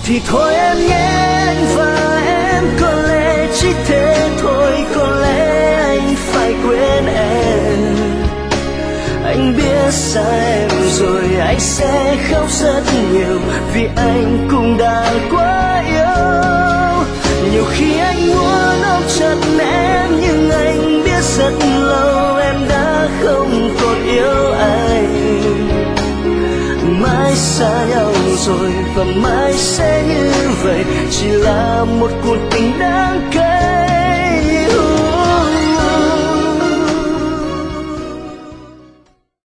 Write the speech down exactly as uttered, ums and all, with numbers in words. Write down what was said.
thì thôi em nhé anh, và em có lẽ chỉ thế thôi. Có lẽ anh phải quên em. Anh biết sai em rồi, anh sẽ khóc rất nhiều, vì anh cũng đã quá yêu. Nhiều khi anh muốn ôm chặt em, nhưng anh biết rất lâu em đã không còn yêu anh. Mãi xa nhau rồi và mãi sẽ như vậy, chỉ là một cuộc tình đáng cay.